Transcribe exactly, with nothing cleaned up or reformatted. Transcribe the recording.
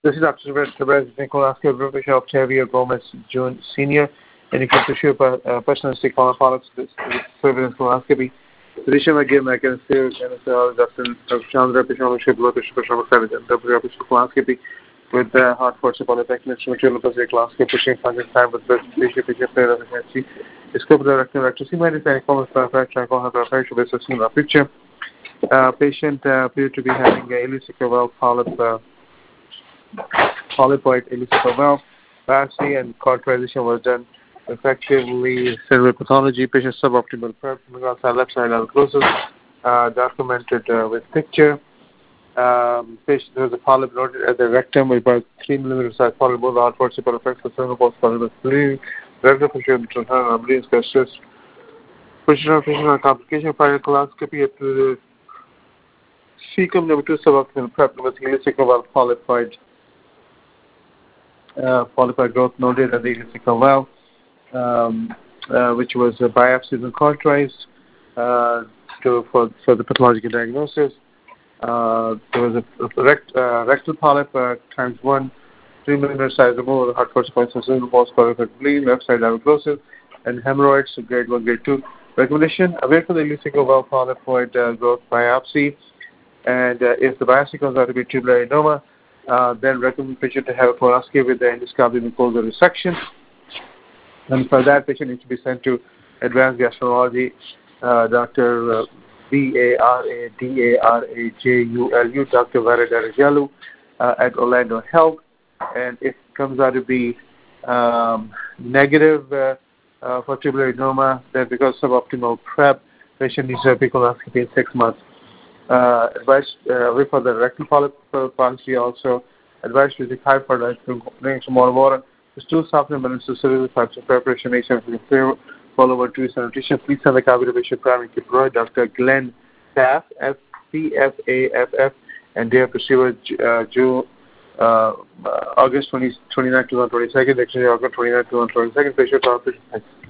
This is Doctor Tavares Nicolaski, Bishop Octavio Gomez Junior Senior, and you can pursue a personalistic polyps with surveillance colonoscopy. Tradition again, I can say, Doctor Chandra Pishon, blood pressure, colonoscopy with the hard force polytechnic, material colonoscopy, pushing function time with breast tissue, patient player of the scope of the rectal rectus. You might have any comments about fracture, alcohol, fracture, based on the picture. Uh, patient uh, appeared to be having a iliac valve polyp, uh, polypoid iliac valve. Biopsy and cauterization was done effectively. Cerebral pathology, patient suboptimal prep, outside left side alcalosis, uh, documented uh, with picture. Um, patient there was a polyp noted at the rectum with about three millimeter size polyp, both outward super effects, the cerebral post polyp, bleeding, rectal pressure, internal bleeding, specialist. Position of patient on complication, prior colonoscopy at the cecum number two suboptimal prep with iliac valve polypoid. Uh, polypoid growth noted at the iliac valve, um, uh, which was uh, biopsied and cauterized uh, to, for, for the pathological diagnosis. Uh, there was a, a rect, uh, rectal polyp uh, times one, three millimeter size removal of the hard force points and single pulse polyp bleeding, left side alcalosis, and hemorrhoids, so grade one, grade two. Recommendation: await for the iliac valve polypoid uh, growth biopsy, and uh, if the biopsy comes out to be tubular adenoma, uh, then recommend patient to have a colonoscopy with the endoscopic mucosal resection. And for that, patient needs to be sent to advanced gastroenterology, uh, Doctor Uh, V A R A D A R A J U L U, Doctor Varadarajalu uh, at Orlando Health. And if it comes out to be um, negative uh, uh, for tubular adenoma, then because of optimal prep, patient needs to have a colonoscopy in six months. Uh, advice uh, for the rectal polyp policy also. Advice to the high for drink some more water. The stool softening balance to several types of preparation makes everything clear. Follow over to sanitation. Please send the copy to Bishop Primary Roy, Doctor Glenn Pfaff, F C F A F F, and day of procedure, uh, June, uh, August twenty, twenty-ninth, twenty twenty-two, August twenty-ninth, twenty twenty-two, patient office.